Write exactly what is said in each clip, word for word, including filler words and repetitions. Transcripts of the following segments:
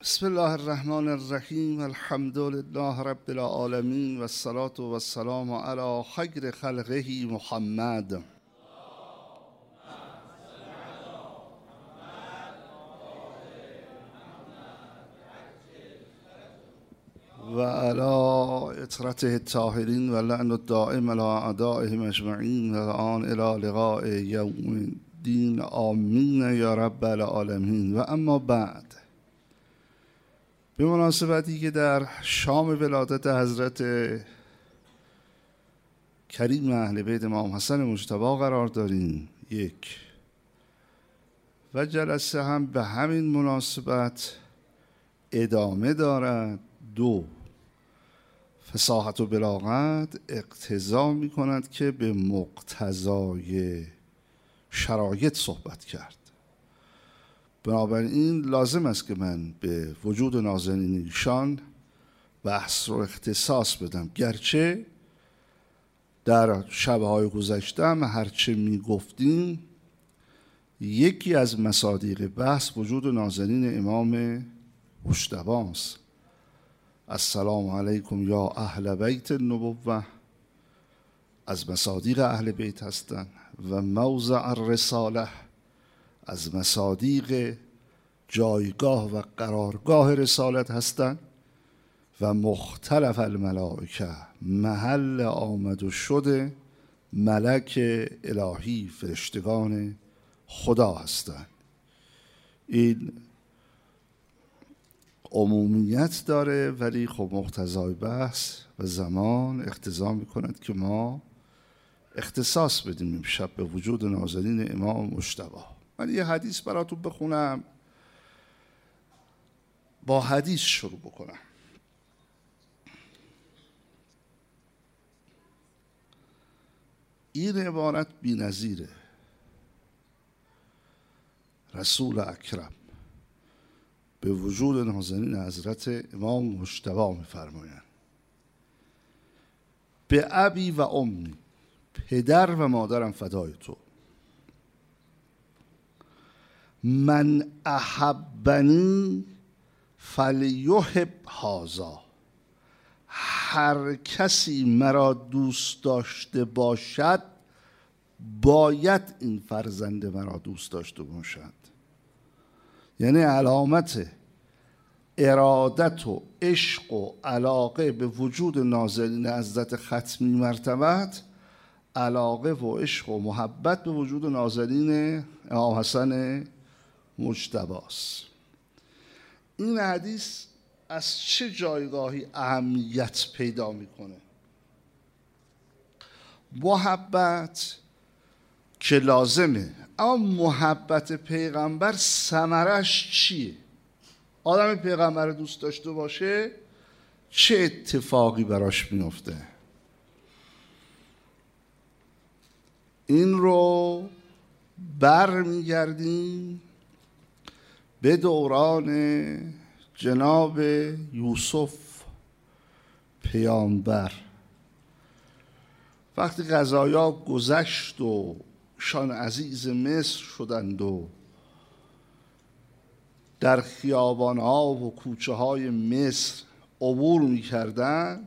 بسم الله الرحمن الرحیم. الحمد لله رب العالمین و الصلاة و السلام علی خیر خلقه محمد. و علی اطرته الطاهرین و لعن الدائم علی اعدائهم اجمعین و الان الی لقاء یوم الدین. آمین یا رب العالمین. و اما بعد، به مناسبتی که در شام ولادت حضرت کریم اهل بیت امام حسن مجتبی قرار داریم، یک، و جلسه هم به همین مناسبت ادامه دارد. دو، فصاحت و بلاغت اقتضا می کند که به مقتضای شرایط صحبت کرد. بنابراین لازم است که من به وجود نازنین ایشان بحث رو اختصاص بدم، گرچه در شبهای گذشته هم هرچه می گفتیم یکی از مصادیق بحث وجود نازنین امام مجتبی است. السلام علیکم یا اهل بیت النبوه از مصادیق اهل بیت هستند و موضع الرساله از مصادیق جایگاه و قرارگاه رسالت هستند و مختلف الملائکه محل آمد و شد ملک الهی فرشتگان خدا هستند. این عمومیت داره، ولی خب مقتضای بحث و زمان اقتضا میکند که ما اختصاص بدیم امشب به وجود نازنین امام مجتبی. من یه حدیث براتون بخونم، با حدیث شروع بکنم. این عبارت بی نظیره. رسول اکرم به وجود نازنین حضرت امام مجتبی می‌فرمایند: به ابی و امی، پدر و مادرم فدای تو، من احبنی فلیحب هذا، هر کسی مرا دوست داشته باشد باید این فرزند مرا دوست داشته باشد. یعنی علامت ارادت و عشق و علاقه به وجود نازنین حضرت ختمی مرتبت، علاقه و عشق و محبت به وجود نازنین امام حسن مجتبی است. این حدیث از چه جایگاهی اهمیت پیدا میکنه؟ محبت که لازمه، اما محبت پیغمبر ثمرش چیه؟ آدم پیغمبر رو دوست داشته باشه چه اتفاقی براش میفته؟ این رو برمیگردیم به دوران جناب یوسف پیامبر. وقتی قضایا گذشت و شان عزیز مصر شدند و در خیابانها و کوچه های مصر عبور می کردن،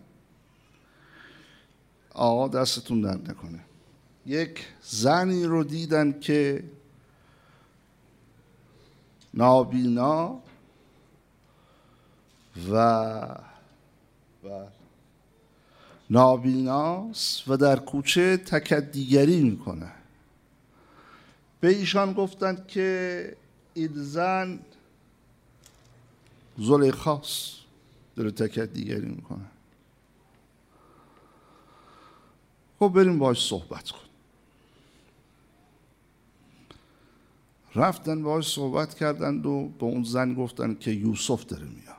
آقا دستتون درد نکنه، یک زنی رو دیدن که نابینا و و نابیناست و در کوچه تکدیگری میکنه. به ایشان گفتند که این زن زلیخاست، داره تکدیگری میکنه. خب بریم باهاش صحبت کن. رفتن باهاش صحبت کردند و به اون زن گفتند که یوسف داره میاد.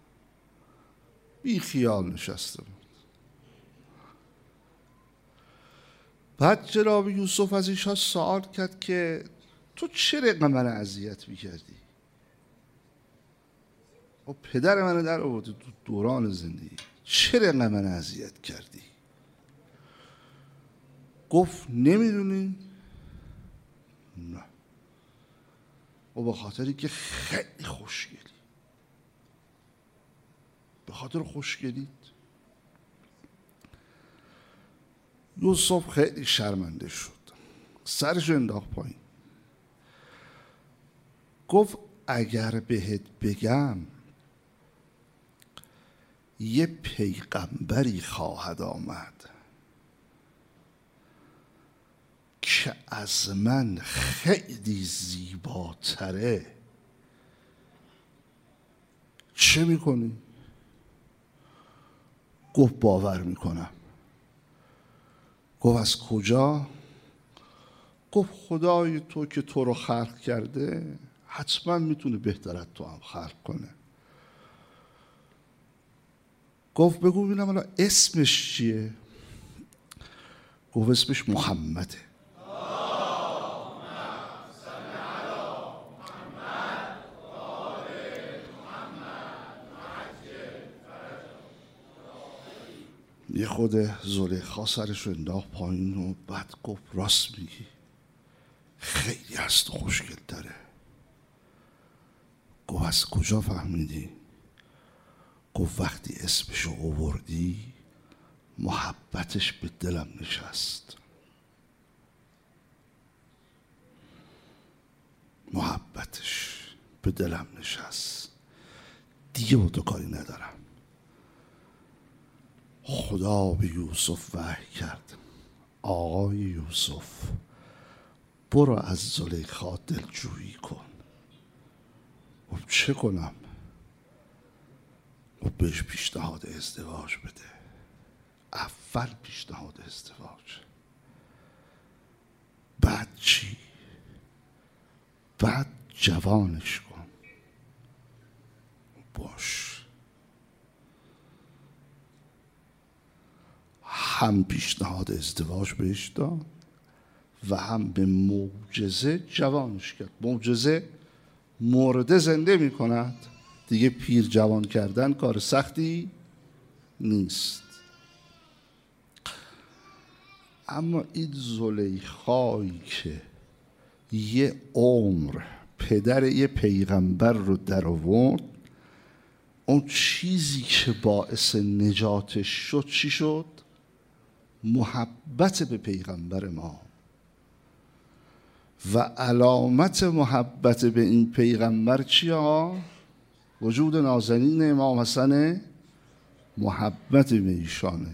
بی خیال نشسته بود. بعد جناب یوسف از ایشان سوال کرد که تو چرا من اذیت میکردی؟ و پدر من در آورد تو دوران زندگی، چرا من اذیت کردی؟ گفت نمیدونی؟ نه. و به خاطری که خیلی خوشگلی. خاطر خوشگلیت. یوسف خیلی شرمنده شد، سرش انداخت پایین، گفت اگر بهت بگم یه پیغمبری خواهد آمد که از من خیلی زیباتره، چه میکنی؟ گفت باور میکنم. گفت از کجا؟ گفت خدای تو که تو رو خلق کرده حتما میتونه بهتر از تو هم خلق کنه. گفت بگو ببینم الان اسمش چیه؟ گفت اسمش محمده. یه خود زلیخا سرش رو انداخت پایین و بعد گفت راست میگی، خیلی از تو خوشگل داره. گفت از کجا فهمیدی؟ گفت وقتی اسمشو آوردی محبتش به دلم نشست. محبتش به دلم نشست، دیگه با تو کاری ندارم. خدا به یوسف وحی کرد آقای یوسف برو از زلیخا دلجویی کن. گفت چه کنم؟ گفت بهش پیشنهاد ازدواج بده. اول پیشنهاد ازدواج، بعد چی؟ بعد جوانش کن. باش. هم پیشنهاد ازدواج بهش داد و هم به معجزه جوانش کرد. معجزه مرده زنده می کند. دیگه پیر جوان کردن کار سختی نیست. اما این زلیخایی که یه عمر پدر یه پیغمبر رو در آورد، اون چیزی که باعث نجاتش شد چی شد؟ محبت به پیغمبر ما. و علامت محبت به این پیغمبر چیه ها؟ وجود نازنین امام حسن، محبت به ایشانه.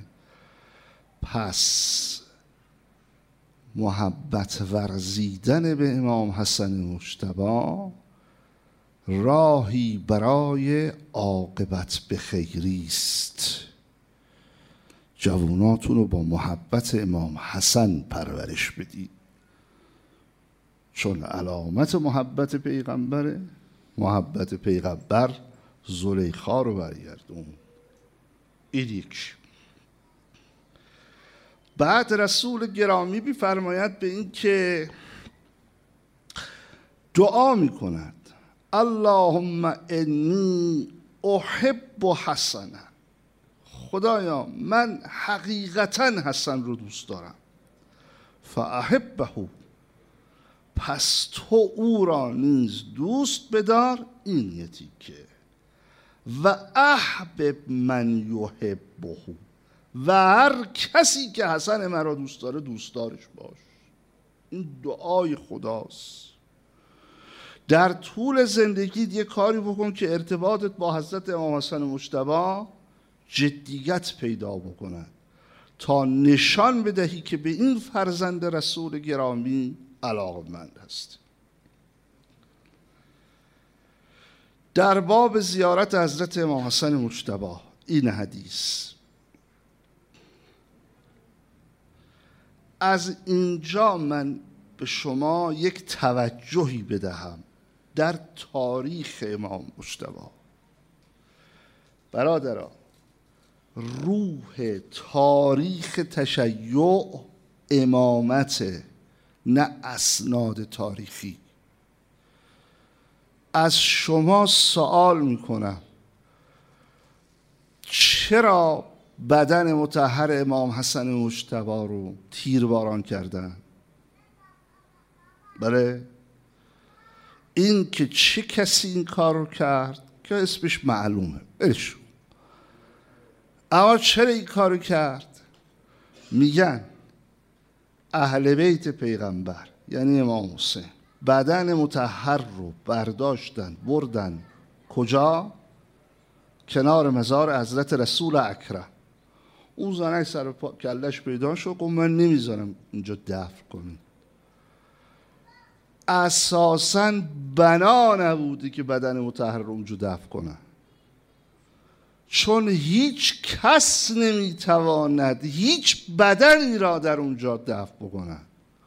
پس محبت ورزیدن به امام حسن مجتبی راهی برای عاقبت به خیری است. جواناتون رو با محبت امام حسن پرورش بدید، چون علامت محبت پیغمبره. محبت پیغمبر زلیخا رو برگردون. این یک. بعد رسول گرامی بیفرماید به این که دعا میکند اللهم انی احب حسنا، خدایا من حقیقتا حسن رو دوست دارم. فاحبه، پس تو او را نیز دوست بدار. این یه تیکه. و احبب من یحبه، و هر کسی که حسن مرا دوست داره دوستدارش باش. این دعای خداست. در طول زندگیت یه کاری بکن که ارتباطت با حضرت امام حسن مجتبی جدیت پیدا بکنه، تا نشان بدهی که به این فرزند رسول گرامی علاقمند هست. در باب زیارت حضرت امام حسن مجتبی این حدیث، از اینجا من به شما یک توجهی بدهم در تاریخ امام مجتبی. برادران، روح تاریخ تشیع امامت، نه اسناد تاریخی. از شما سوال میکنم چرا بدن مطهر امام حسن مجتبی رو تیرباران کردن؟ بله، این که چه کسی این کار رو کرد که اسمش معلومه، برشون اما چرا این کارو کرد؟ میگن اهل بیت پیغمبر یعنی امام حسین بدن مطهر رو برداشتن بردن کجا؟ کنار مزار حضرت رسول اکرم. اون زنک سر کلش پیدا شد گفت من نمیذارم اینجا دفن کنیم. اساساً بنا نبودی که بدن مطهر رو اونجا دفن کنن، چون هیچ کس نمیتواند هیچ بدنی را در اونجا دفن بکنن.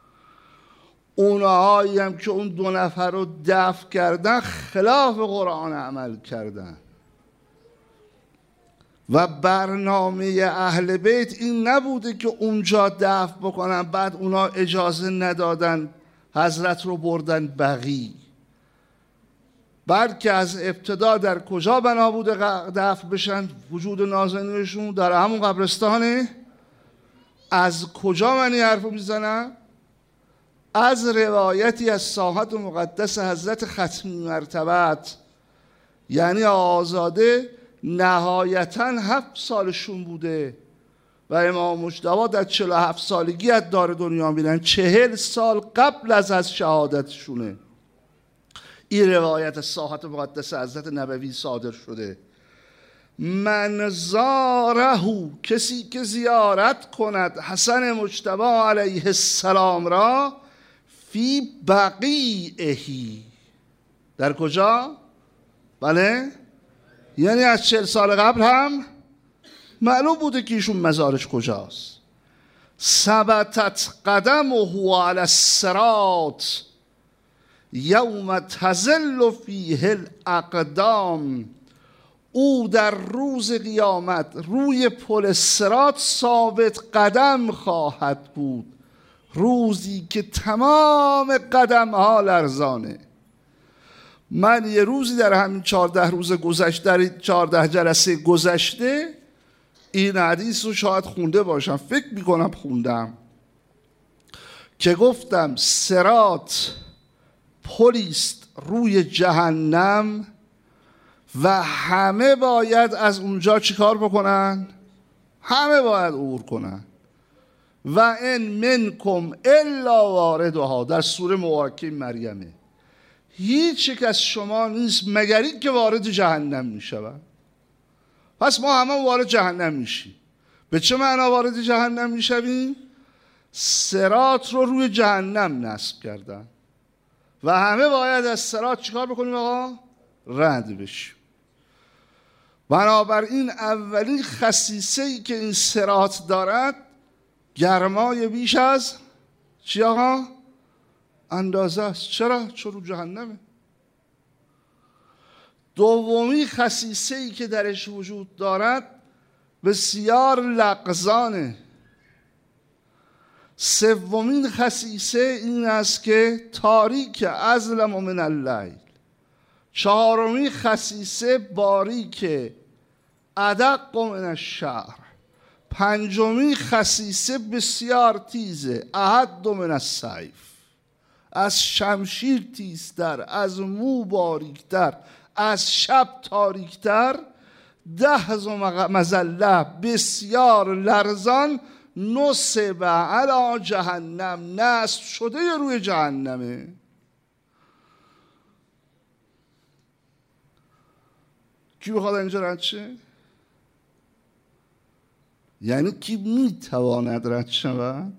اونهایی هم که اون دو نفر رو دفن کردن خلاف قرآن عمل کردن و برنامه اهل بیت این نبوده که اونجا دفن بکنن، بعد اونا اجازه ندادن حضرت رو بردن بقیع، بلکه از ابتدا در کجا بنا بوده دفن بشن؟ وجود نازنینشون در همون قبرستانه. از کجا من این حرف رو میزنم؟ از روایتی از ساحت مقدس حضرت ختمی مرتبت، یعنی آزاده نهایتاً هفت سالشون بوده و امام مجتبی در چهل و هفت سالگی از دار دنیا میرن، چهل سال قبل از از شهادتشونه. این روایت از ساحت مقدس حضرت نبوی صادر شده. من زاره، کسی که زیارت کند حسن مجتبی علیه السلام را، فی بقیعهی، در کجا؟ بله، یعنی از چهل سال قبل هم معلوم بوده که ایشون مزارش کجاست. ثبتت قدمه علی الصراط یوم تزل فیه الاقدام، او در روز قیامت روی پل صراط ثابت قدم خواهد بود، روزی که تمام قدم ها لرزانه. من یه روزی در همین چهارده روز گذشته، در این چهارده جلسه گذشته، این حدیث رو شاید خونده باشم، فکر میکنم خوندم، که گفتم صراط پلیست روی جهنم و همه باید از اونجا چیکار بکنن؟ همه باید عبور کنن. و ان منکم الا واردها، در سوره مبارکه مریمه، هیچ یک از شما نیست مگر این که وارد جهنم میشود. پس ما همه وارد جهنم میشیم. به چه معنا وارد جهنم میشویم؟ صراط رو روی جهنم نصب کردن و همه باید از صراط چیکار بکنیم آقا؟ رد بشیم. بنابراین اولین خصیصه‌ای که این صراط دارد گرمای بیش از چی آقا؟ اندازه است. چرا؟ چون رو جهنمه. دومی خصیصه‌ای که درش وجود دارد بسیار لغزانه. سومین خصیصه این است که تاریک اظلم من اللیل. چهارمین خصیصه باریک ادق من الشعر. پنجمین خصیصه بسیار تیزه، احد من السیف، از شمشیر تیزتر، از مو باریکتر، از شب تاریکتر. ده مظله بسیار لرزان، نصب علی جهنم، نصب شده روی جهنمه. کی بخواد اینجا رد شه؟ یعنی کی میتواند رد شود؟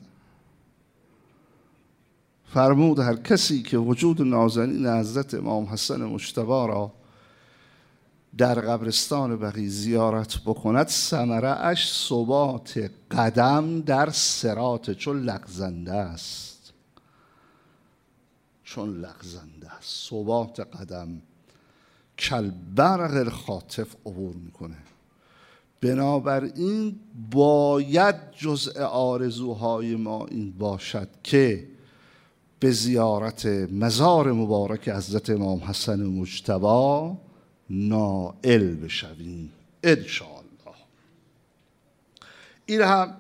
فرمود هر کسی که وجود نازنین حضرت امام حسن مجتبی را در قبرستان بقیع زیارت بکند، ثمره اش ثبات قدم در صراط، چون لغزنده است، چون لغزنده است، ثبات قدم کالبرق الخاطف عبور میکنه. بنابراین باید جزء آرزوهای ما این باشد که به زیارت مزار مبارک حضرت امام حسن مجتبی نائل بشویم انشاءالله. این هم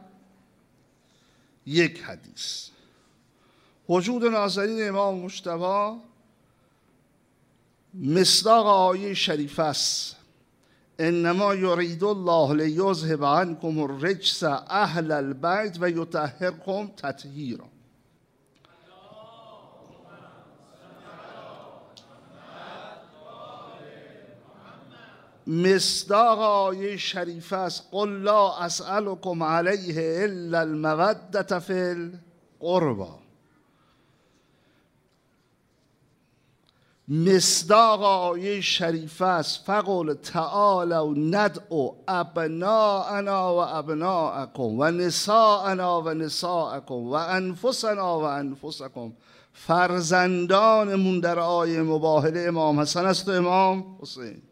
یک حدیث. وجود نازنین امام مجتبی مصداق آیه شریف است: انما یرید الله لیذهب عنکم الرجس اهل البیت و یطهرکم تطهیرا. مصداق آیه شریف است قل لا اسألكم علیه الا المودة فی القربى. مصداق آیه شریف است فقل تعالوا ندعو ابناءنا و ابناءکم و نساءنا و نساءکم و انفسنا و انفسکم. فرزندانمون در آیه مباهله امام حسن است و امام حسین.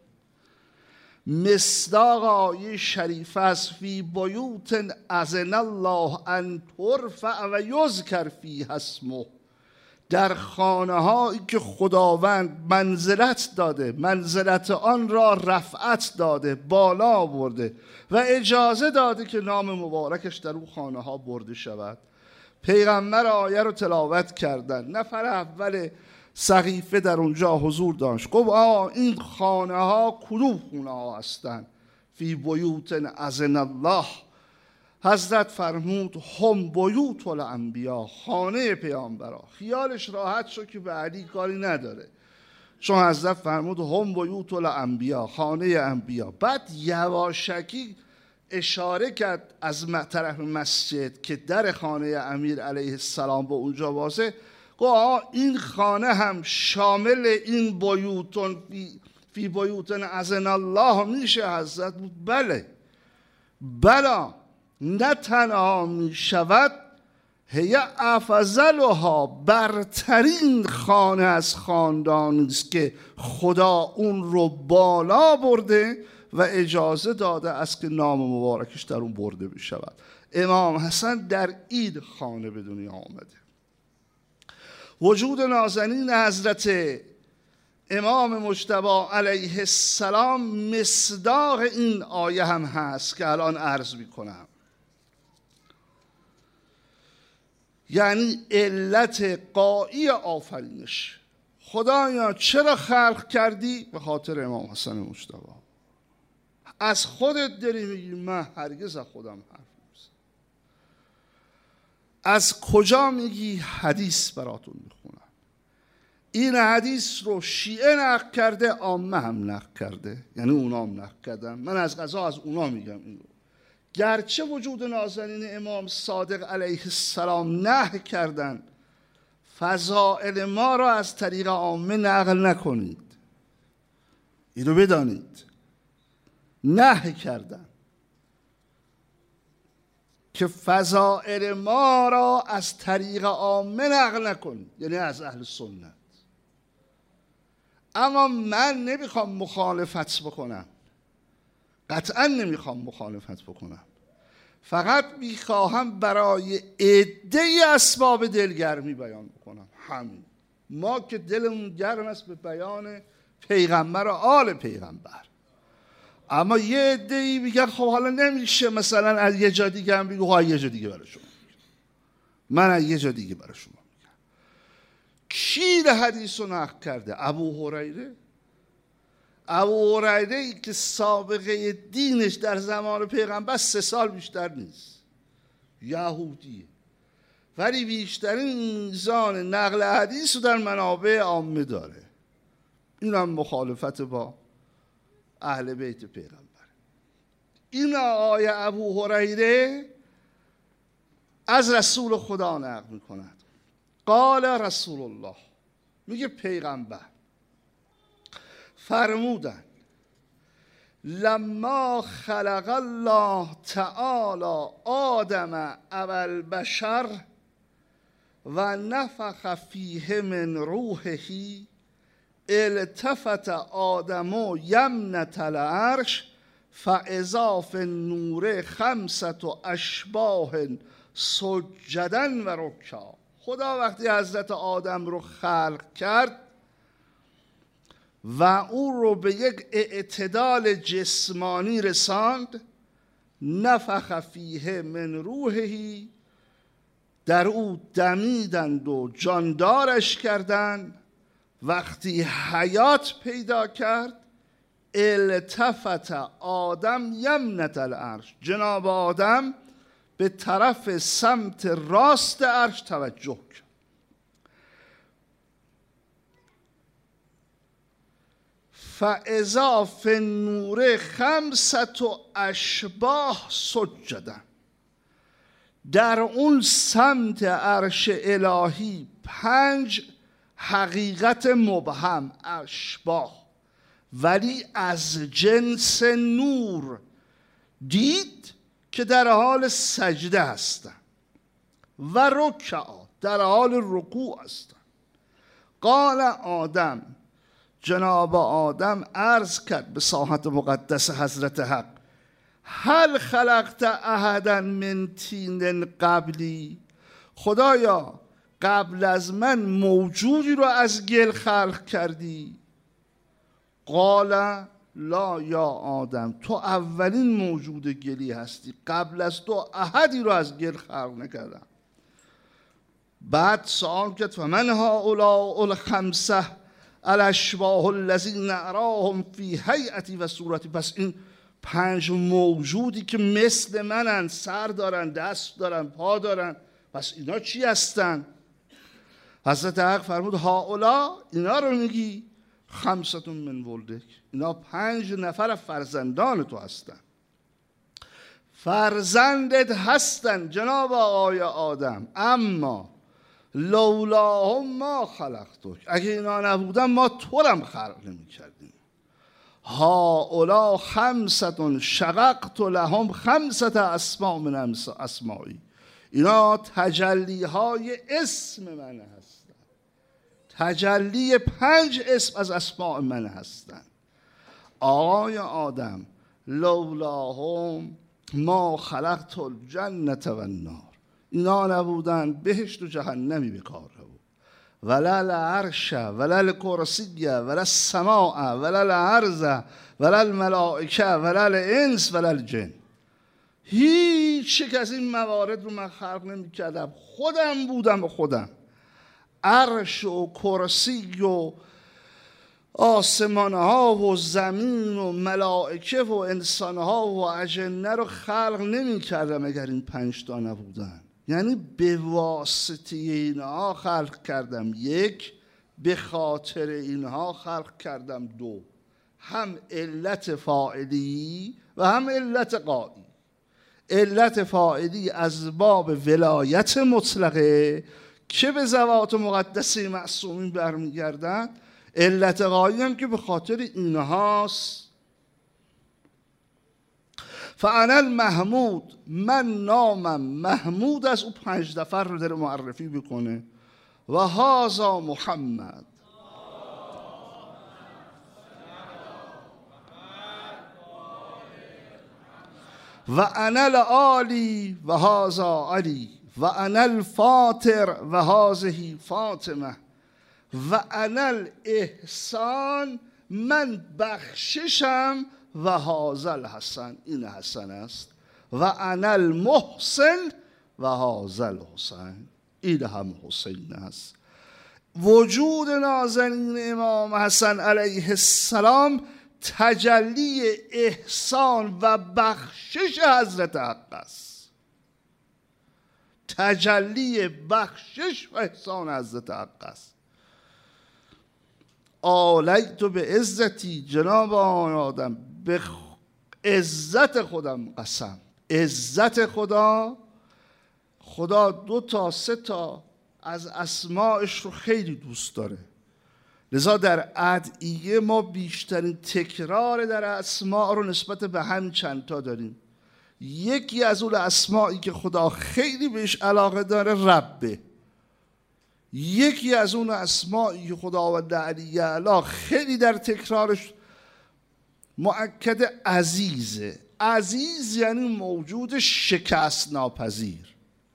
مصداق آیه شریف است فی بیوت اذن الله ان ترفع و یذکر فیها اسمه. در خانه هایی که خداوند منزلت داده، منزلت آن را رفعت داده، بالا برده و اجازه داده که نام مبارکش در اون خانه ها برده شود. پیغمبر آیه رو تلاوت کردن. نفر اول سقیفه در اونجا حضور داشت. گفت آه این خانه ها کدوم خونه ها هستن؟ فی بیوت اذن الله. حضرت فرمود هم بیوت الانبیا، خانه پیامبرا. خیالش راحت شد که به علی کاری نداره، چون حضرت فرمود هم بیوت الانبیا، خانه انبیا. بعد یواشکی اشاره کرد از طرف مسجد که در خانه امیر علیه السلام به اونجا واسه. گفت این خانه هم شامل این بیوتون فی, فی بیوتن اذن الله میشه؟ حضرت بود بله بلا. نه تنها می شود، هی افضلها، برترین خانه از خاندانی است که خدا اون رو بالا برده و اجازه داده است که نام مبارکش در اون برده بشود. امام حسن در این خانه به دنیا آمده. وجود نازنین حضرت امام مجتبی علیه السلام مصداق این آیه هم هست که الان عرض میکنم. یعنی علت غایی آفرینش. خدایا چرا خلق کردی؟ به خاطر امام حسن مجتبی. از خودت داری میگی؟ من هرگز از خودم حرف نمیزنم. از کجا میگی؟ حدیث براتون میخونم. این حدیث رو شیعه نقل کرده، عامه هم نقل کرده، یعنی اونا هم نقل کردن. من از قضا از اونا میگم این رو. گرچه وجود نازنین امام صادق علیه السلام نهی کردن فضائل ما را از طریق عامه نقل نکنید، این رو بدانید. نهی کردن که فضائل ما را از طریق عامه نقل نکنید، یعنی از اهل سنت. اما من نمیخوام مخالفت بکنم، قطعا نمیخوام مخالفت بکنم، فقط میخواهم برای عده‌ای اسباب دلگرمی بیان بکنم. همین. ما که دلمون گرم است به بیان پیغمبر و آل پیغمبر، اما یه عده‌ای میگن خب حالا نمیشه مثلا از یه جا دیگه هم بگو، ها یه جا دیگه برای شما میگم، من از یه جا دیگه برای شما میگم. کی ده حدیث رو نقل کرده؟ ابو هریره. ابو هریره ای که سابقه دینش در زمان پیغمبر سه سال بیشتر نیست، یهودیه، ولی بیشترین میزان نقل حدیث رو در منابع عامه داره. این هم مخالفت با اهل بیت پیغمبر. این آیه ابو هریره از رسول خدا نقل میکند. قال رسول الله، میگه پیغمبر فرمودن لما خلق الله تعالی آدم اول بشر و نفخ فیه من روحه التفت آدم یمنة العرش فاذا فی النور خمسة اشباح سجدا و رکعا. خدا وقتی حضرت آدم رو خلق کرد و او رو به یک اعتدال جسمانی رساند، نفخ فیه من روحه، در او دمیدند و جاندارش کردند. وقتی حیات پیدا کرد التفت آدم یمنة العرش، جناب آدم به طرف سمت راست عرش توجه کرد. فاذا فی النور خمسة اشباح سجدا، در اون سمت عرش الهی پنج حقیقت مبهم، اشباح ولی از جنس نور دید که در حال سجده هستند و رکعا، در حال رکوع هستند. قال آدم، جناب آدم عرض کرد به ساحت مقدس حضرت حق، هل خلقت احدا من طین قبلی، خدایا قبل از من موجودی رو از گل خلق کردی؟ قال لا یا آدم، تو اولین موجود گلی هستی، قبل از تو احدی رو از گل خلق نکردم. بعد سوال کرد فمن هؤلاء الخمسه الاشباح الذین اراهم فی هیئتی و صورتی، پس این پنج موجودی که مثل منن، سر دارن، دست دارن، پا دارن، پس اینا چی هستن؟ حضرت حق فرمود هؤلاء، اینا رو میگی؟ خمسة من ولدک، اینا پنج نفر فرزندان تو هستن. فرزندت هستن جناب آقای آدم، اما لولاهم ما خلقتک، اگه اینا نبودن ما تو رم خلق نمی کردیم. هؤلاء خمسة شققت لهم خمسة اسماء من اسمائی، اینا تجلی های اسم من هستن، تجلی پنج اسم از اسماء من هستن. آقای آدم لولاهم ما خلقت الجنة و النار، اینا نبودن بهشت و جهنمی به کار بود. ولا العرش ولا الکرسی ولا السماء ولا الارض ولا الملائکه ولا الانس ولا الجن، هیچ یک از این موارد رو من خلق نمی کردم، خودم بودم و خودم. عرش و کرسی و آسمان ها و زمین و ملائکه و انسان ها و اجنه رو خلق نمی کردم اگر این پنج تا نبودن. یعنی به واسطه اینها خلق کردم، یک، به خاطر اینها خلق کردم، دو، هم علت فاعلی و هم علت قایی. علت فاعلی از باب ولایت مطلقه که به ذوات مقدسه معصومین برمیگردن، علت قایی هم که به خاطر اینهاست. فانا المحمود، من نامم محمود، از او پنج نفر رو داره معرفی بکنه. و هذا محمد، و انا العالی و هذا علی، و انا الفاطر و هذه فاطمه، و انا الاحسان، من بخششم، و هذا الحسن، این حسن است، و انا المحسن و هذا الحسین، این هم حسین است. وجود نازنین امام حسن علیه السلام تجلی احسان و بخشش حضرت حق است، تجلی بخشش و احسان حضرت حق است. آلیت به عزتی، جناب آن آدم به عزت خودم قسم. عزت خدا، خدا دو تا سه تا از اسماعش رو خیلی دوست داره، لذا در ادعیه ما بیشترین تکرار در اسماء رو نسبت به هم چند تا داریم. یکی از اون اسمائی که خدا خیلی بهش علاقه داره ربه، یکی از اون اسمائی که خداوند علی اعلی خیلی در تکرارش مؤکد عزیزه. عزیز یعنی موجود شکست ناپذیر.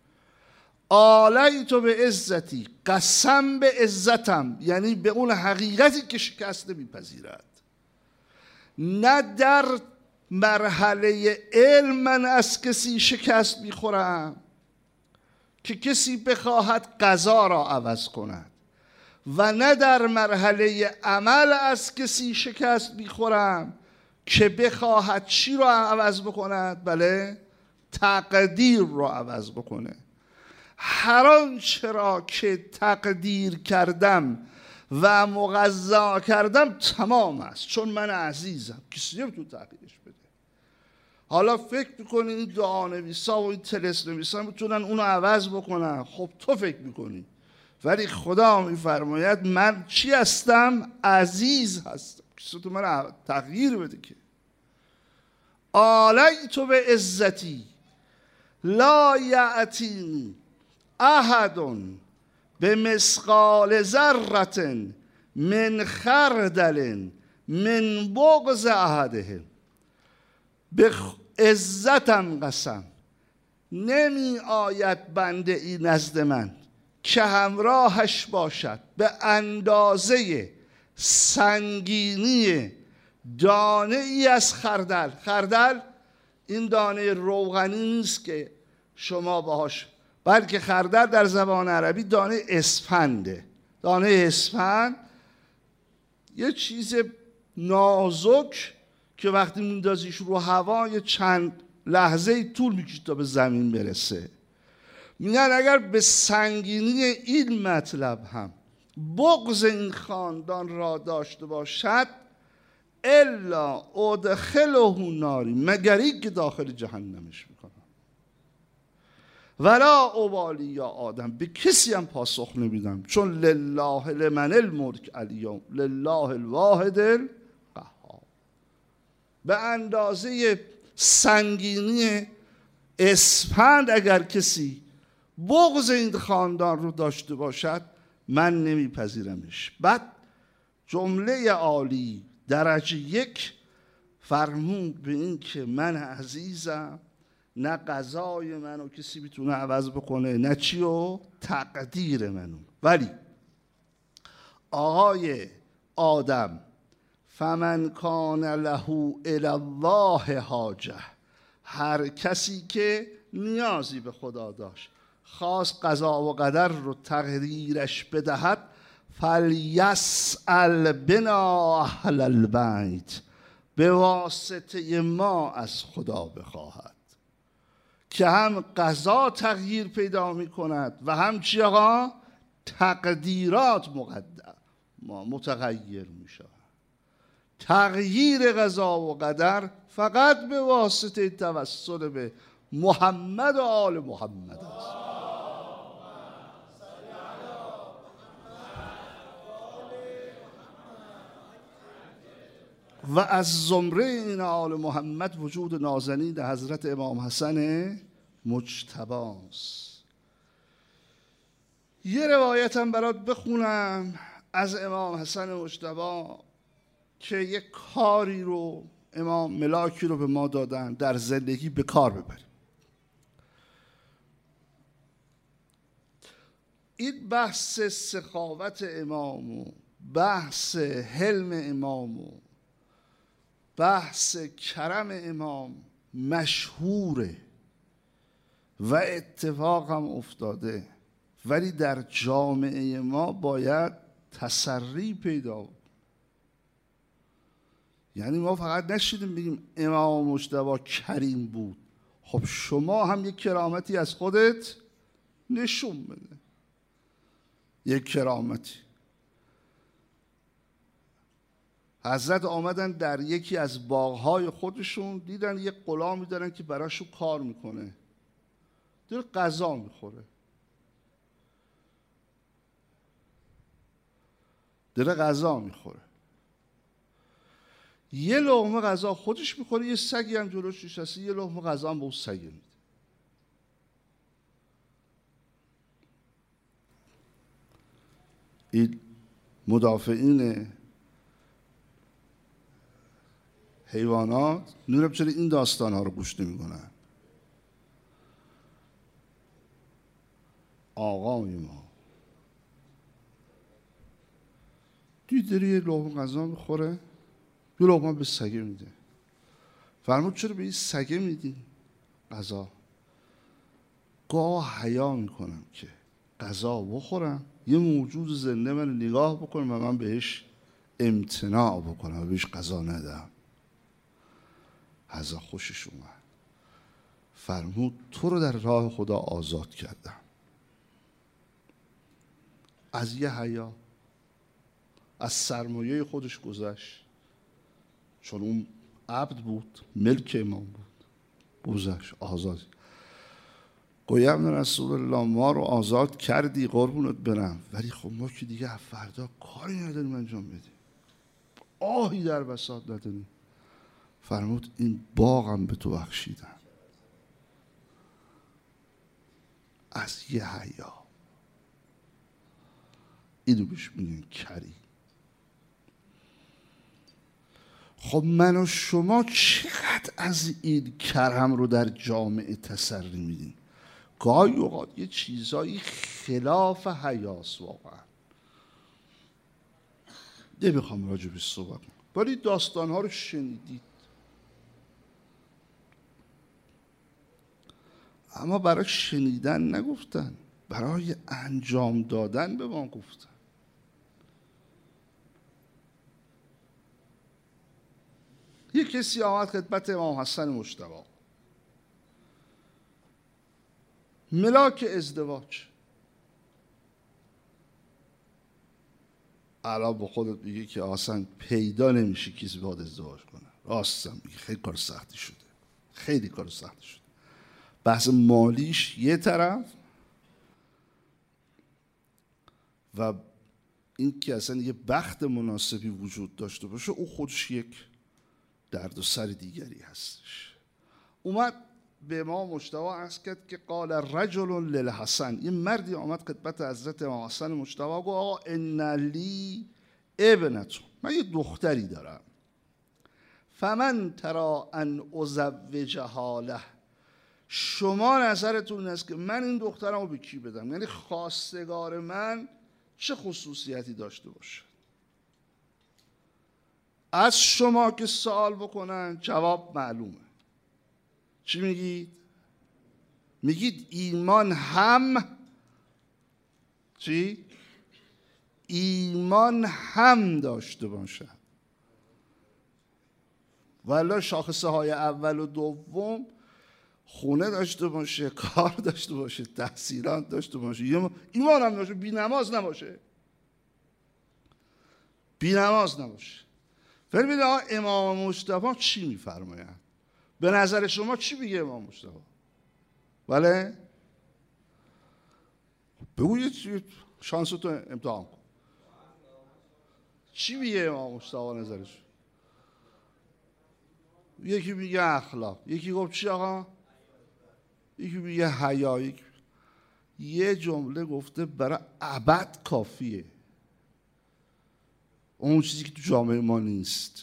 آلیت به عزتی، قسم به عزتم، یعنی به اون حقیقتی که شکست نمیپذیرد. نه در مرحله علم من از کسی شکست میخورم که کسی بخواهد قضا را عوض کند، و نه در مرحله عمل از کسی شکست میخورم که بخواهد چی رو عوض بکند؟ بله، تقدیر رو عوض بکنه. هر آنچه را که تقدیر کردم و مقضا کردم تمام است، چون من عزیزم، کسی نمیتونه تغییرش بده. حالا فکر میکنی این دعانویسا و این طلسم نویسا میتونن اونو عوض بکنن؟ خب تو فکر میکنی، ولی خدا میفرماید من چی هستم؟ عزیز هستم، کسی تو من تغییر بده که. آلیتو به عزتی لا یأتینی احد به مثقال ذرة من خردل من بغض احدهم. به عزتم قسم نمی آید بنده ای نزد من که همراهش باشد به اندازه سنگینی دانه ای از خردل. خردل این دانه روغنی نیست که شما باهاش، بلکه خردل در زبان عربی دانه اسفنده. دانه اسفند یه چیز نازک که وقتی میندازیش رو هوا یه چند لحظه طول میکشه تا به زمین برسه. میگن اگر به سنگینی این مطلب هم بغض این خاندان را داشته باشد، الا ادخله ناری، مگر این که داخل جهنمش میکنم. ولا ابالی یا آدم، به کسی هم پاسخ نمیدم، چون لله لمن الملک الیوم لله الواحد القهار. به اندازه سنگینی اسفند اگر کسی بغض این خاندان رو داشته باشد، من نمیپذیرمش. بعد جمله عالی درجه یک فرمود به این که من عزیزم، نه قضای منو کسی میتونه عوض بکنه، نه چی و تقدیر منو. ولی آقای آدم فمن کان له الی الله حاجه، هر کسی که نیازی به خدا داشت خواست قضا و قدر رو تغییرش بدهد، فلیسأل بنا اهل البیت، به واسطه ما از خدا بخواهد که هم قضا تغییر پیدا می کند و هم چی آقا؟ تقدیرات مقدر ما متغیر می شود. تغییر قضا و قدر فقط به واسطه توسل به محمد و آل محمد است. و از زمره این آل محمد وجود نازنین حضرت امام حسن مجتباست. یه روایت هم برات بخونم از امام حسن مجتبا که یک کاری رو امام ملاکی رو به ما دادن در زندگی به کار ببریم. این بحث سخاوت امام و بحث حلم امام و بحث کرم امام مشهوره و اتفاق هم افتاده، ولی در جامعه ما باید تسری پیدا بود. یعنی ما فقط نشیدیم بگیم امام مجتبی کریم بود. خب شما هم یک کرامتی از خودت نشون بده، یک کرامتی. حضرت آمدن در یکی از باغهای خودشون، دیدن یک غلامی دارن که براشون کار میکنه، داره غذا میخوره، داره غذا میخوره یه لقمه غذا خودش میخوره، یه سگی هم جلوش نشسته، یه لقمه غذا هم به اون سگ میده. این مدافعین حیوانات نورم چرا این داستان ها رو گوش نمی کنن؟ آقای ما دید داره یه لقمه غذا میخوره، یه لقمه به سگه میده. فرمود چرا به این سگه میدی غذا؟ گاه حیا میکنم که غذا بخورم، یه موجود زنده من نگاه بکنم و من بهش امتناع بکنم و بهش غذا ندم. از خوشش اومد، فرمود تو رو در راه خدا آزاد کردم. از یه حیا، از سرمایه خودش گذشت، چون اون عبد بود، ملک امام بود، گذشت آزاد. گویم رسول الله ما رو آزاد کردی قربونت برم، ولی خب ما که دیگه فردا کاری نداریم انجام بدیم، آهی در بساط نداریم. فرمود این باغم به تو بخشیدم. از یه حیا، اینو بهش میگن کری. خب من و شما چقدر از این کرم رو در جامعه تسری میدیم؟ گاهی اوقات یه چیزایی خلاف حیاس واقعا. نمیخوام راجع بهش صحبت کنم، ولی داستانها رو شنیدید. اما برای شنیدن نگفتن، برای انجام دادن به ما گفتن. یه کسی آمد خدمت امام حسن مجتبی، ملاک ازدواج. الان با خودت میگه که اصلا پیدا نمیشه کسی باید ازدواج کنه. راستم میگه خیلی کار سختی شده، خیلی کار سختی شده. بحث مالیش یه طرف و این که اصلا یه بخت مناسبی وجود داشته باشه، او خودش یک درد و سر دیگری هستش. اومد به امام مجتبی عرض کرد که قال رجل للحسن، یه مردی آمد خدمت حضرت امام حسن مجتبی گفت آقا ان لی ابنتون، من یه دختری دارم، فمن ترا ان ازوجها له، شما نظرتون این است که من این دخترم رو به کی بدم؟ یعنی خواستگار من چه خصوصیتی داشته باشه؟ از شما که سوال بکنن جواب معلومه. چی میگید؟ میگید ایمان هم چی؟ ایمان هم داشته باشن. والا شاخصه های اول و دوم خونه داشته باشه، کار داشته باشه، تحصیلات داشته باشه، ایمان هم داشته، بی نماز نباشه، بی نماز نباشه. ولی ببینید امام مجتبی چی میفرمایند؟ به نظر شما چی میگه امام مجتبی؟ بله؟ بگو یه شانستو امتحان کن. چی میگه امام مجتبی نظرش؟ یکی میگه اخلاق، یکی گفت چی آقا؟ یکی میگه حیا، یکی یه جمله گفته برای ابد کافیه، اون چیزی که تو جامعه ما نیست.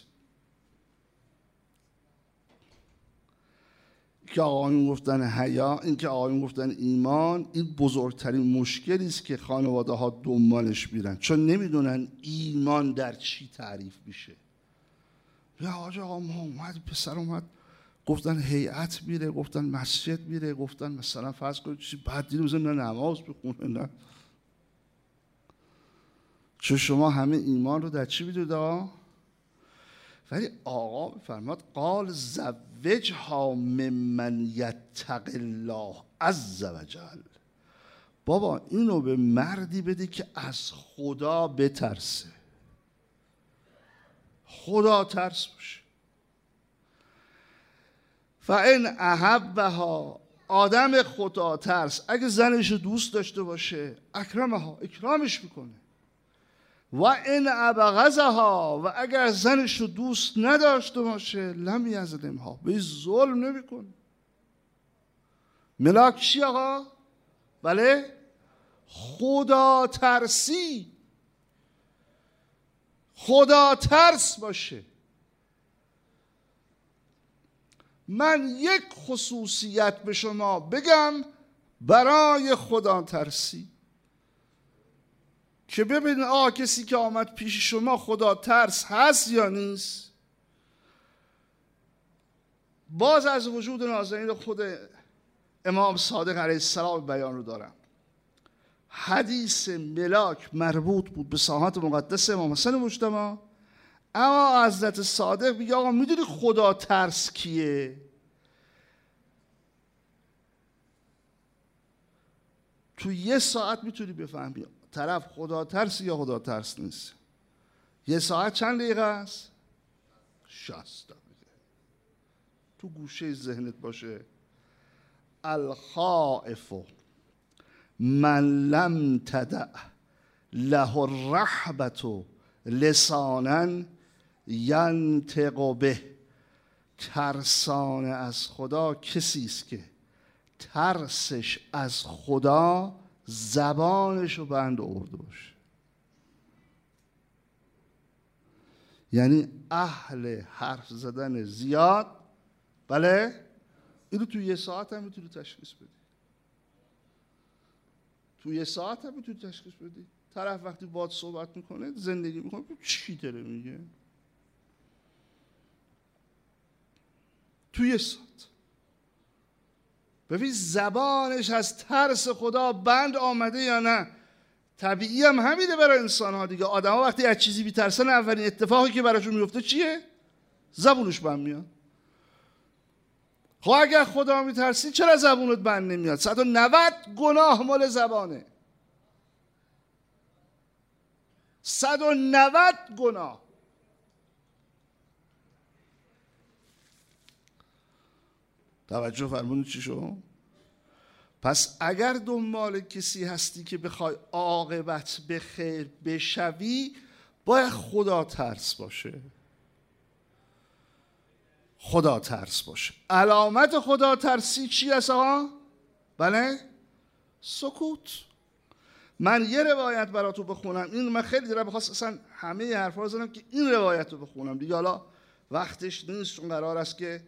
که آقایون گفتن حیا، این که آقایون گفتن ایمان، این بزرگترین مشکلی است که خانواده ها دنبالش میرن، چون نمیدونن ایمان در چی تعریف میشه. یا آقا آقا ما اومد، پسر اومد گفتن هیئت میره، گفتن مسجد میره، گفتن مثلا فرض کنید چیزی بعد دیدیم مثلا نه نماز بخونه، نه. چون شما همه ایمان رو در چی میدونید آقا؟ ولی آقا بفرماد قال زوجها ممن یتق الله عز وجل، بابا اینو به مردی بده که از خدا بترسه، خدا ترس باشه. فان احبها، آدم خدا ترس اگه زنش رو دوست داشته باشه، اکرمها، اکرامش میکنه. و ان ابغضها، و اگر زنش رو دوست نداشته باشه، لم یظلمها، به ظلم نمیکنه. ملاک چی آقا؟ بله؟ خدا ترسی، خدا ترس باشه. من یک خصوصیت به شما بگم برای خدا ترسی، که ببینید آه کسی که آمد پیش شما خدا ترس هست یا نیست. باز از وجود نازنین خود امام صادق علیه السلام بیان رو دارم. حدیث ملاک مربوط بود به ساحت مقدس امام حسن مجتبی، اما حضرت صادق میگه آقا میدونی خدا ترس کیه؟ تو یه ساعت میتونی بفهمی طرف خدا ترس یا خدا ترس نیست. یه ساعت چند دقیقه است؟ شصت دقیقه. تو گوشه ذهنت باشه الخائف من لم تدع له الرحبة لسانا ینطق به. ترسانه از خدا کسی است که ترسش از خدا زبانش رو بند آورده باشه. یعنی اهل حرف زدن زیاد، بله، اینو تو یه ساعت هم میتونی تشخیص بدی. تو یه ساعت هم میتونی تشخیص بدی. طرف وقتی باهات صحبت میکنه، زندگی میکنه، چی داره میگه؟ تو یه ساعت ببین زبانش از ترس خدا بند آمده یا نه. طبیعی هم همینه برای انسان ها دیگه. آدم ها وقتی از چیزی بی‌ترسن اولین اتفاقی که براشون میفته چیه؟ زبونش بند میاد. خب اگر خدا میترسی چرا زبونت بند نمیاد؟ صد و نود گناه مال زبانه. صد و نود گناه. توجه فرمونید چی شو؟ پس اگر دنبال کسی هستی که بخوای عاقبت به خیر بشوی، باید خدا ترس باشه. خدا ترس باشه. علامت خدا ترسی چی هست آقا؟ بله؟ سکوت. من یه روایت براتون بخونم. این من خیلی دیره بخواست اصلا همه حرفا رو زدم که این روایت رو بخونم دیگه. حالا وقتش نیست چون قرار است که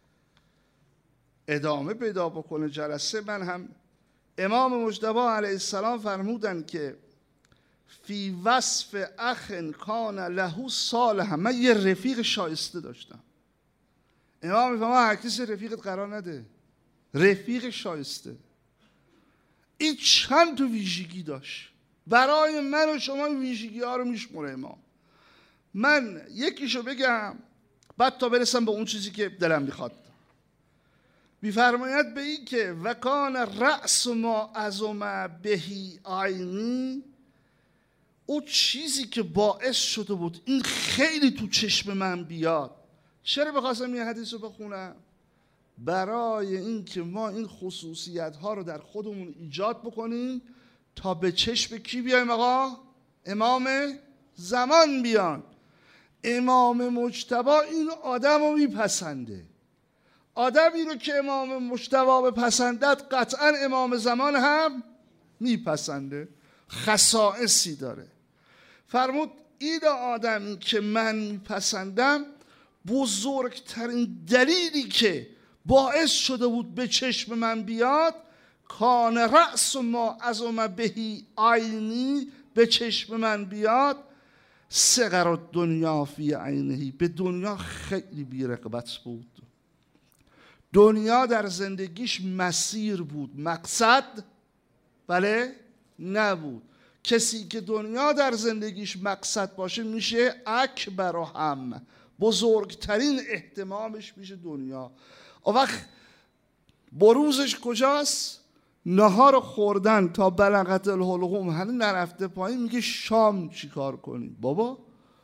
ادامه پیدا بکنه جلسه. من هم امام مجتبی علیه السلام فرمودن که فی وصف اخ کان له صالحا. من یه رفیق شایسته داشتم. امام میفهمه هر کسی رفیقت قرار نده. رفیق شایسته. این چند تا ویژگی داشت. برای من و شما ویژگی ها رو میشموره امام. من یکیشو بگم بعد تا برسم به اون چیزی که دلم میخواد. میفرماید به این که وکان رأس ما عظم بهی عینی، او چیزی که باعث شده بود این خیلی تو چشم من بیاد. چرا بخواستم یه حدیث رو بخونم؟ برای این که ما این خصوصیت ها رو در خودمون ایجاد بکنیم تا به چشم کی بیایم آقا؟ امام زمان بیان. امام مجتبی این آدم رو میپسنده. آدمی رو که امام مجتبی بپسندد قطعا امام زمان هم میپسنده. خصائصی داره. فرمود این آدمی که من میپسندم بزرگترین دلیلی که باعث شده بود به چشم من بیاد کان رأس ما عظم بهی عینی، به چشم من بیاد صغر الدنیا فی عینه، به دنیا خیلی بی‌رغبت بود. دنیا در زندگیش مسیر بود، مقصد بله نبود. کسی که دنیا در زندگیش مقصد باشه میشه اکبر و هم، بزرگترین اهتمامش میشه دنیا. اون وقت بروزش کجاست؟ نهار خوردن تا بلغت الحلقوم هنو نرفته پایین، میگه شام چی کار کنیم بابا؟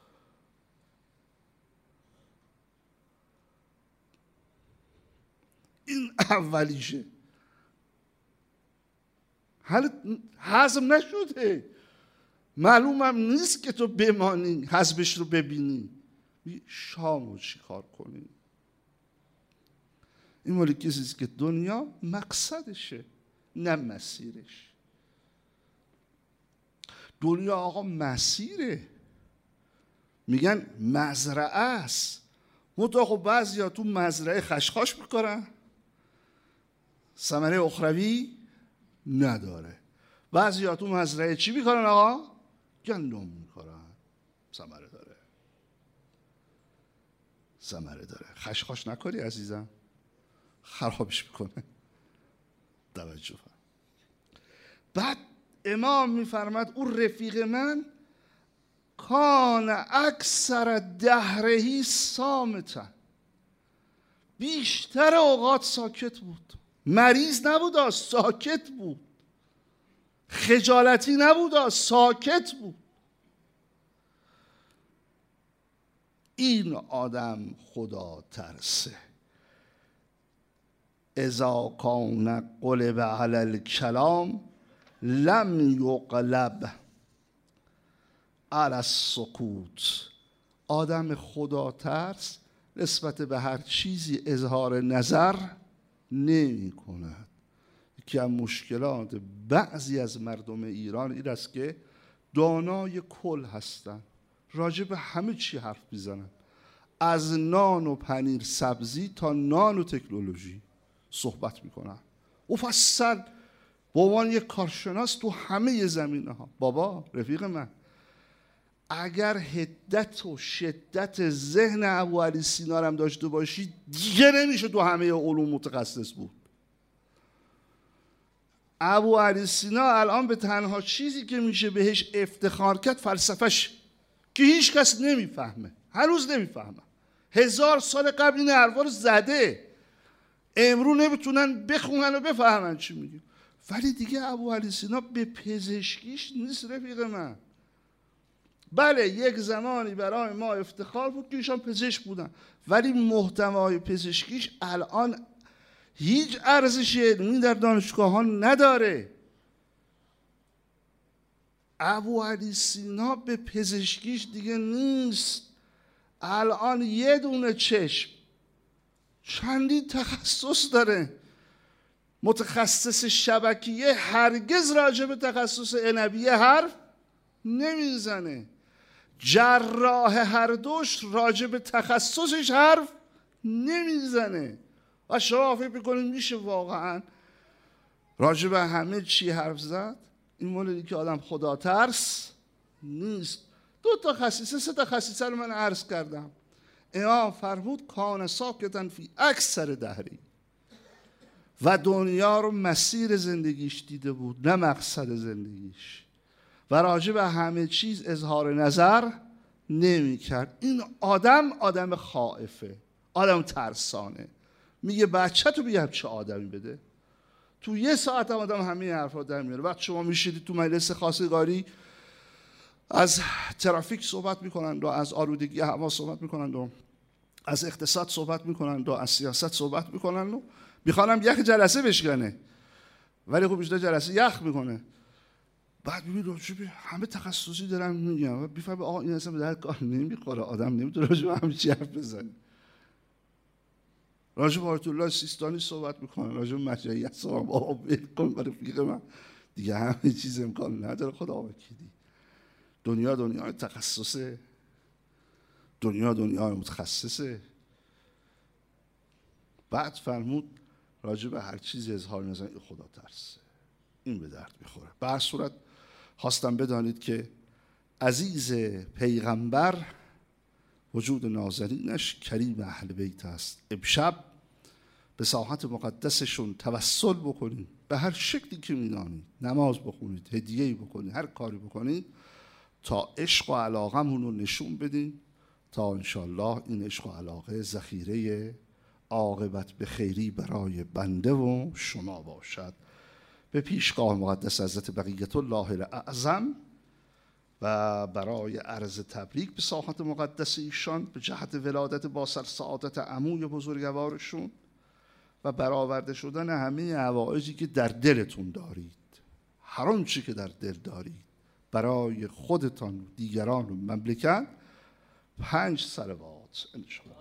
این اولیشه. حالا هضم نشده، معلومم نیست که تو بمانی حذفش رو ببینی. شامو چی کار کنی؟ این مالی کسیست که دنیا مقصدشه نه مسیرش. دنیا آقا مسیره، میگن مزرعه است. منتها خب بعضیا تو مزرعه خشخاش میکنن، ثمره اخروی نداره. بعضیا تو مزرعه چی میکنن آقا؟ گندم میکنن، ثمره داره. ثمره داره. خشخاش نکنی عزیزم، خرابش میکنه. توجه فرم. بعد امام میفرماد اون رفیق من کان اکثر دهرهی صامتا، بیشتر اوقات ساکت بود. مریض نبود، ساکت بود. خجالتی نبود، ساکت بود. این آدم خدا ترسه. اذا کان قلب علی الکلام لم یقلب علی السکوت. آدم خدا ترس نسبت به هر چیزی اظهار نظر نمی کند. یکی از مشکلات بعضی از مردم ایران این است که دانای کل هستند، راجع به همه چی حرف میزنن، از نان و پنیر سبزی تا نان و تکنولوژی صحبت میکنن. مفصل به عنوان یک کارشناس تو همه زمینه ها. بابا رفیق من، اگر حدت و شدت ذهن ابوعلی سینا رو هم داشته باشی دیگه نمیشه تو همه علوم متخصص بود. ابوعلی سینا الان به تنها چیزی که میشه بهش افتخار کرد فلسفه‌ش، که هیچ کس نمیفهمه، هنوز نمیفهمه. هزار سال قبل این حرفا رو زده، امرو نمیتونن بخونن و بفهمن چی میگه. ولی دیگه ابوعلی سینا به پزشکیش نیست رفیق من. بله یک زمانی برای ما افتخار بود که ایشان پزشک بودن، ولی محتوای پزشکیش الان هیچ ارزش علمی در دانشگاه ها نداره. ابوعلی سینا به پزشکیش دیگه نیست. الان یه دونه چشم چندین تخصص داره. متخصص شبکیه هرگز راجع به تخصص عنبیه حرف نمیزنه. جراح هر دوش راجع به تخصصش حرف نمیزنه. و شما فکر میکنید میشه واقعا راجع به همه چی حرف زد؟ این مولدی که آدم خدا ترس نیست. دو تا خصیصه سه تا خصیصه رو من عرض کردم. امام فرمود کان ساکتن فی اکثر دهری، و دنیا رو مسیر زندگیش دیده بود نه مقصد زندگیش، و راجع به همه چیز اظهار نظر نمی کرد. این آدم آدم خائفه، آدم ترسانه. میگه بچه تو بیا چه آدمی بده، تو یه ساعت هم آدم همه حرفا در میاره. وقت شما میشیدید تو مجلس خواستگاری از ترافیک صحبت میکنند و از آلودگی هوا صحبت میکنند و از اقتصاد صحبت میکنند و از سیاست صحبت میکنند و میخوانم یک جلسه بشکنه، ولی خب بیشتر جلسه یخ میکنه. بعد ببین راجبه همه تخصصی دارن میگن و بیفهمه آقا این اصلا به در کار نمیخوره، آدم نمیتونه راجبه همه چی حرف بزنه. راجب آیت الله سیستانی صحبت میکنه، راجب مشیخ صحبت بابا ول کن رفیق من، دیگه همه چیز امکان نداره. خدا وکیلی دنیا دنیای تخصصه، دنیا دنیای متخصصه. بعد فرمود راجب هر چیزی اظهار نظر خدا ترسه، این به درد میخوره. به هر صورت خواستم بدانید که عزیز پیغمبر وجود نازنینش کریم اهل بیت است. امشب به ساحت مقدسشون توسل بکنید، به هر شکلی که میدانید، نماز بخونید، هدیه‌ای بکنید، هر کاری بکنید تا عشق و علاقمون رو نشون بدین، تا انشالله این عشق و علاقه ذخیره عاقبت به خیری برای بنده و شما باشد. به پیشگاه مقدس حضرت بقیت الله الاعظم و برای عرض تبریک به ساحت مقدس ایشان به جهت ولادت با سر سعادت عموی بزرگوارشون و برآورده شدن همه حوائجی که در دلتون دارید، هر آنچه که در دل دارید برای خودتان و دیگران و مملکت، پنج صلوات انشاءالله.